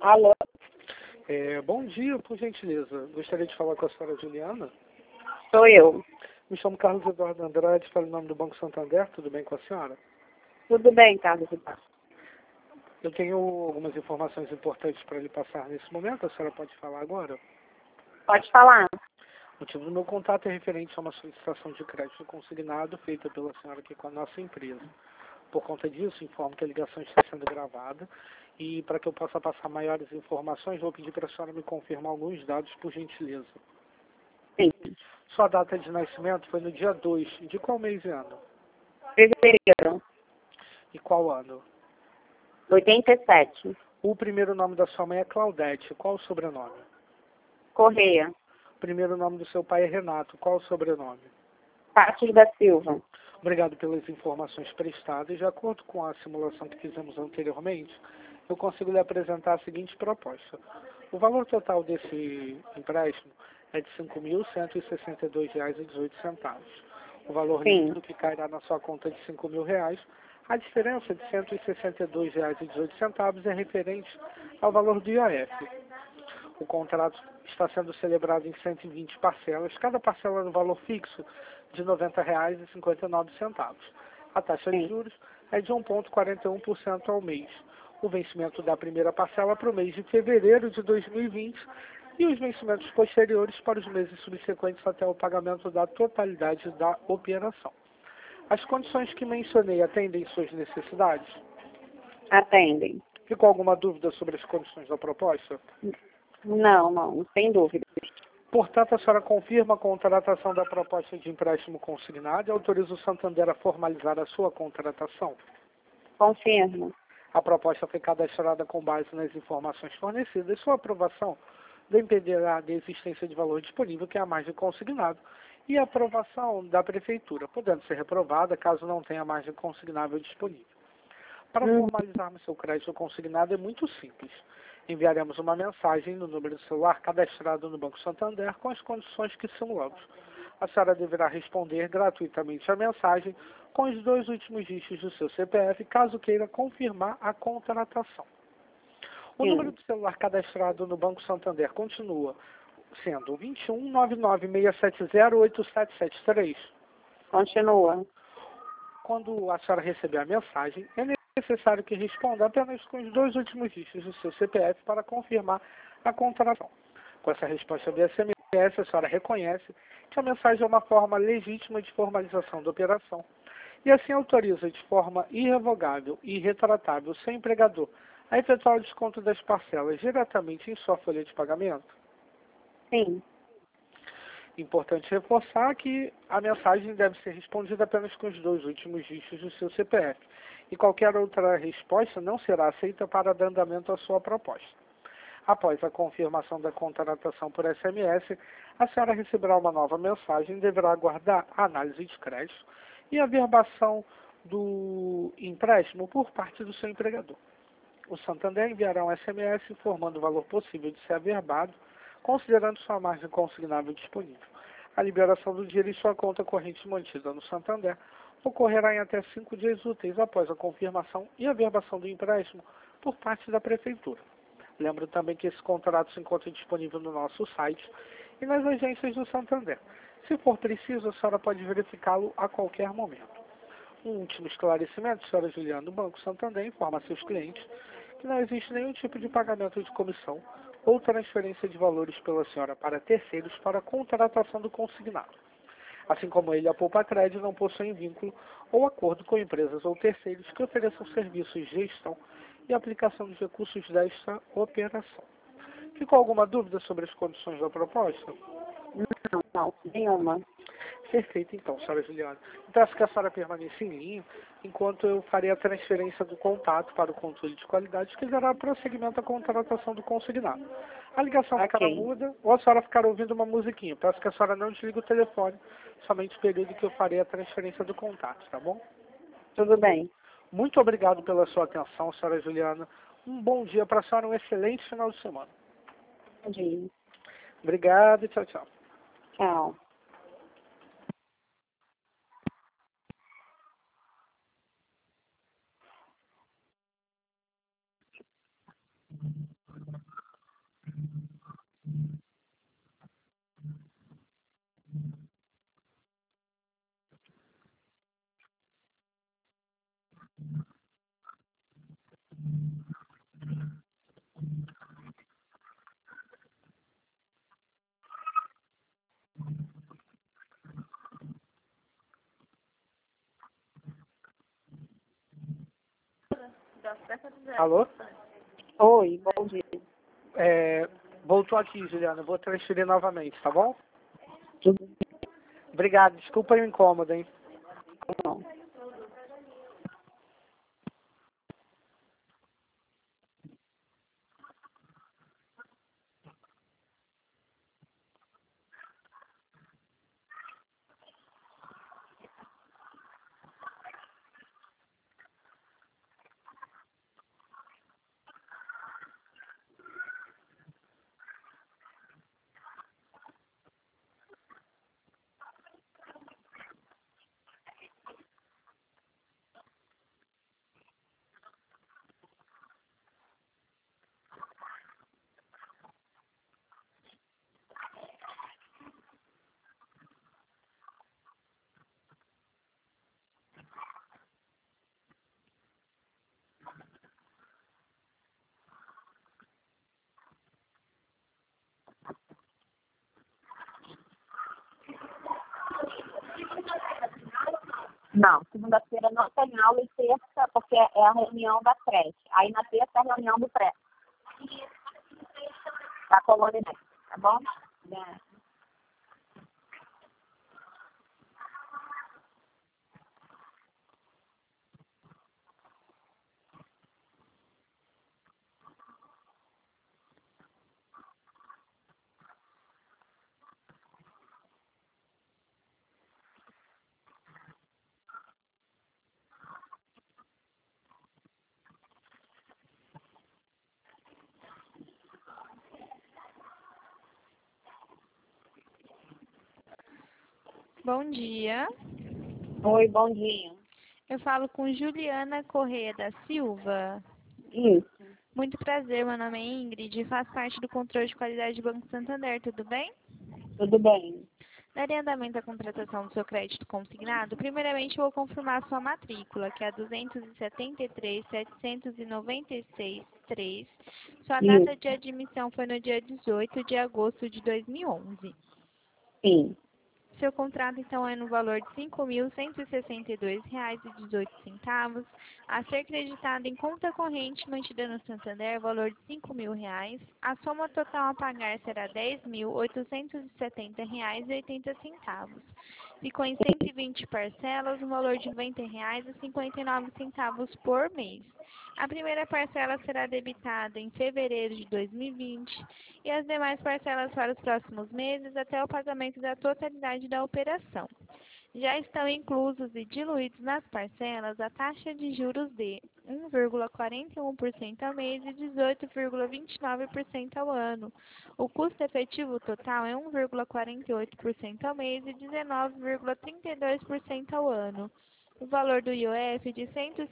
Alô? Bom dia, por gentileza. Gostaria de falar com a senhora Juliana. Sou eu. Me chamo Carlos Eduardo Andrade, falo em nome do Banco Santander. Tudo bem com a senhora? Tudo bem, Carlos? Eu tenho algumas informações importantes para lhe passar nesse momento. A senhora pode falar agora? Pode falar. O motivo do meu contato é referente a uma solicitação de crédito consignado feita pela senhora aqui com a nossa empresa. Por conta disso, informo que a ligação está sendo gravada e para que eu possa passar maiores informações, vou pedir para a senhora me confirmar alguns dados, por gentileza. Sim. Sua data de nascimento foi no dia 2. De qual mês e ano? Fevereiro. E qual ano? 87. O primeiro nome da sua mãe é Claudete. Qual o sobrenome? Correia. O primeiro nome do seu pai é Renato. Qual o sobrenome? Paty da Silva. Obrigado pelas informações prestadas. De acordo com a simulação que fizemos anteriormente, eu consigo lhe apresentar a seguinte proposta. O valor total desse empréstimo é de R$ 5.162,18. O valor líquido que cairá na sua conta de R$ 5.000. A diferença de R$ 162,18 é referente ao valor do IOF. O contrato está sendo celebrado em 120 parcelas, cada parcela no valor fixo de R$ 90,59. A taxa de juros é de 1,41% ao mês. O vencimento da primeira parcela para o mês de fevereiro de 2020 e os vencimentos posteriores para os meses subsequentes até o pagamento da totalidade da operação. As condições que mencionei atendem suas necessidades? Atendem. Ficou alguma dúvida sobre as condições da proposta? Não, sem dúvida. Portanto, a senhora confirma a contratação da proposta de empréstimo consignado e autoriza o Santander a formalizar a sua contratação? Confirmo. A proposta foi cadastrada com base nas informações fornecidas. Sua aprovação dependerá da existência de valor disponível, que é a margem consignado, e a aprovação da Prefeitura, podendo ser reprovada caso não tenha margem consignável disponível. Para formalizarmos seu crédito consignado é muito simples. Enviaremos uma mensagem no número de celular cadastrado no Banco Santander com as condições que simulamos. A senhora deverá responder gratuitamente a mensagem com os 2 últimos dígitos do seu CPF, caso queira confirmar a contratação. O número de celular cadastrado no Banco Santander continua sendo 21 99670 8773. Continua. Quando a senhora receber a mensagem, é necessário que responda apenas com os 2 últimos dígitos do seu CPF para confirmar a contratação. Com essa resposta via SMS, a senhora reconhece que a mensagem é uma forma legítima de formalização da operação e assim autoriza de forma irrevogável e irretratável o seu empregador a efetuar o desconto das parcelas diretamente em sua folha de pagamento? Sim. Importante reforçar que a mensagem deve ser respondida apenas com os 2 últimos dígitos do seu CPF e qualquer outra resposta não será aceita para dar andamento à sua proposta. Após a confirmação da contratação por SMS, a senhora receberá uma nova mensagem e deverá aguardar a análise de crédito e a verbação do empréstimo por parte do seu empregador. O Santander enviará um SMS informando o valor possível de ser averbado, considerando sua margem consignável disponível. A liberação do dinheiro em sua conta corrente mantida no Santander ocorrerá em até 5 dias úteis após a confirmação e a verbação do empréstimo por parte da Prefeitura. Lembro também que esse contrato se encontra disponível no nosso site e nas agências do Santander. Se for preciso, a senhora pode verificá-lo a qualquer momento. Um último esclarecimento, senhora Juliana, o Banco Santander informa a seus clientes que não existe nenhum tipo de pagamento de comissão ou transferência de valores pela senhora para terceiros para a contratação do consignado. Assim como ele, a Poupa Crédito não possui vínculo ou acordo com empresas ou terceiros que ofereçam serviços de gestão e aplicação dos recursos desta operação. Ficou alguma dúvida sobre as condições da proposta? Não, nenhuma. Perfeito, então, senhora Juliana. Peço que a senhora permaneça em linha enquanto eu farei a transferência do contato para o controle de qualidade, que dará prosseguimento à contratação do consignado. A ligação ficará muda ou a senhora ficará ouvindo uma musiquinha. Peço que a senhora não desligue o telefone, somente o período que eu farei a transferência do contato, tá bom? Tudo bem. Muito obrigado pela sua atenção, senhora Juliana. Um bom dia para a senhora, um excelente final de semana. Bom dia. Obrigado e tchau, tchau. Tchau. Alô? Oi, bom dia. Voltou aqui, Juliana. Eu vou transferir novamente, tá bom? Tudo Obrigado. Desculpa o incômodo, hein? bom? Não, segunda-feira não tem aula e terça, porque é a reunião da creche. Aí na terça é a reunião do pré, da colônia, tá bom? É. Bom dia. Oi, bom dia. Eu falo com Juliana Corrêa da Silva. Isso, Muito prazer, meu nome é Ingrid e faço parte do controle de qualidade do Banco Santander, tudo bem? tudo bem. Daria andamento à contratação do seu crédito consignado? Primeiramente, eu vou confirmar a sua matrícula, que é a 273.796.3. Sua data Isso, de admissão foi no dia 18 de agosto de 2011. sim. Seu contrato, então, é no valor de R$ 5.162,18, a ser creditado em conta corrente mantida no Santander, valor de R$ 5.000. A soma total a pagar será R$ 10.870,80. Ficou em 120 parcelas, no valor de R$ 90,59 por mês. A primeira parcela será debitada em fevereiro de 2020 e as demais parcelas para os próximos meses até o pagamento da totalidade da operação. Já estão inclusos e diluídos nas parcelas a taxa de juros de 1,41% ao mês e 18,29% ao ano. O custo efetivo total é 1,48% ao mês e 19,32% ao ano. O valor do IOF de R$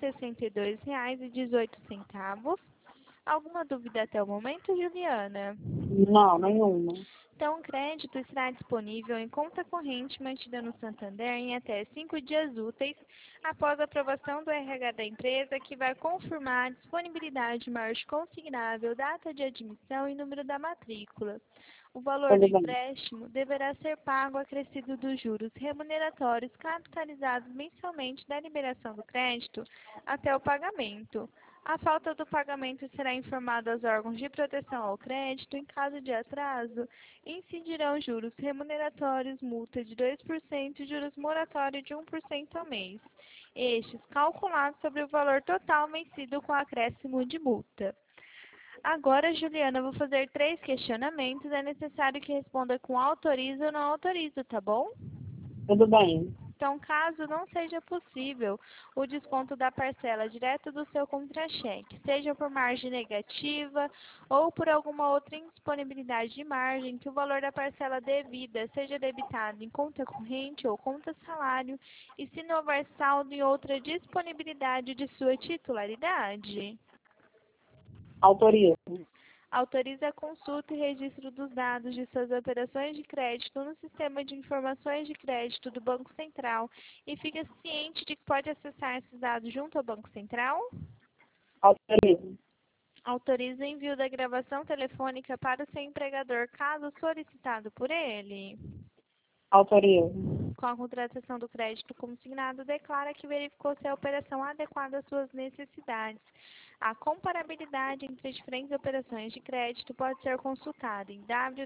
162,18. Alguma dúvida até o momento, Juliana? Não, nenhuma. Então, o crédito estará disponível em conta corrente mantida no Santander em até 5 dias úteis após a aprovação do RH da empresa, que vai confirmar a disponibilidade de margem consignável, data de admissão e número da matrícula. O valor do Tudo bem. empréstimo deverá ser pago acrescido dos juros remuneratórios capitalizados mensalmente da liberação do crédito até o pagamento. A falta do pagamento será informada aos órgãos de proteção ao crédito. Em caso de atraso, incidirão juros remuneratórios, multa de 2% e juros moratórios de 1% ao mês. Estes calculados sobre o valor total vencido com acréscimo de multa. Agora, Juliana, eu vou fazer 3 questionamentos. É necessário que responda com autorizo ou não autorizo, tá bom? Tudo bem. Então, caso não seja possível o desconto da parcela direto do seu contra-cheque, seja por margem negativa ou por alguma outra indisponibilidade de margem, que o valor da parcela devida seja debitado em conta corrente ou conta salário, e se não houver saldo em outra disponibilidade de sua titularidade. Autorizo. Autoriza a consulta e registro dos dados de suas operações de crédito no Sistema de Informações de Crédito do Banco Central e fica ciente de que pode acessar esses dados junto ao Banco Central? Autorizo. Autoriza o envio da gravação telefônica para o seu empregador, caso solicitado por ele? Autorizo. com a contratação do crédito consignado, declara que verificou se a operação adequada às suas necessidades. A comparabilidade entre diferentes operações de crédito pode ser consultada em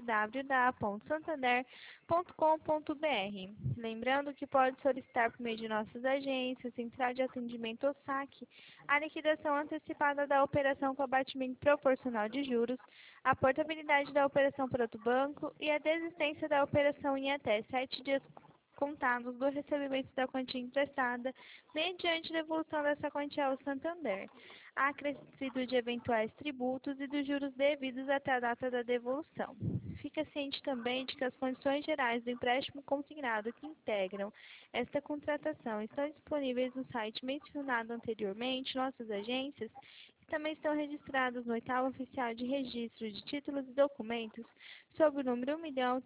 www.santander.com.br. Lembrando que pode solicitar por meio de nossas agências, Central de Atendimento ou SAC, a liquidação antecipada da operação com abatimento proporcional de juros, a portabilidade da operação para outro banco e a desistência da operação em até 7 dias contados do recebimento da quantia emprestada, mediante devolução dessa quantia ao Santander, acrescido de eventuais tributos e dos juros devidos até a data da devolução. Fica ciente também de que as condições gerais do empréstimo consignado que integram esta contratação estão disponíveis no site mencionado anteriormente, nossas agências, que também estão registradas no 8º Oficial de Registro de Títulos e Documentos, sob o número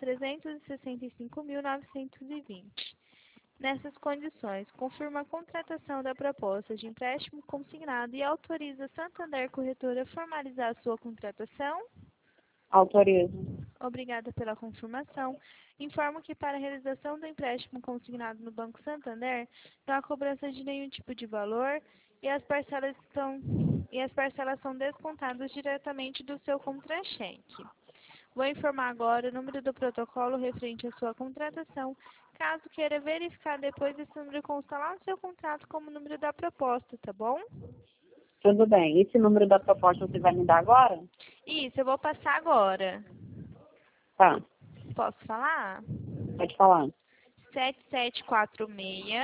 1.365.920. Nessas condições, confirma a contratação da proposta de empréstimo consignado e autoriza a Santander Corretora a formalizar a sua contratação? Autorizo. Obrigada pela confirmação. Informo que para a realização do empréstimo consignado no Banco Santander, não há cobrança de nenhum tipo de valor e as parcelas são descontadas diretamente do seu contra-cheque. Vou informar agora o número do protocolo referente à sua contratação. Caso queira verificar depois, esse número consta lá no seu contrato como número da proposta, tá bom? Tudo bem. Esse número da proposta você vai me dar agora? Isso, eu vou passar agora. Tá. Posso falar? Pode falar. 7746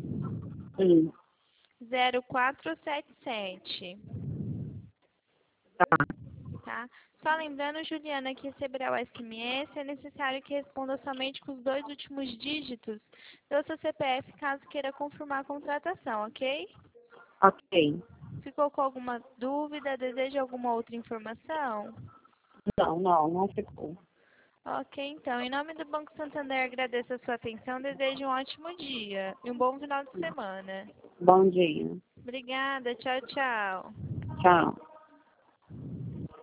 0477. Tá. Tá? Só lembrando, Juliana, que receberá o SMS, é necessário que responda somente com os 2 últimos dígitos do seu CPF, caso queira confirmar a contratação, ok? Ok. Ficou com alguma dúvida? Deseja alguma outra informação? Não ficou. Ok, então, em nome do Banco Santander, agradeço a sua atenção, desejo um ótimo dia e um bom final de semana. Bom dia. Obrigada, tchau, tchau. Tchau.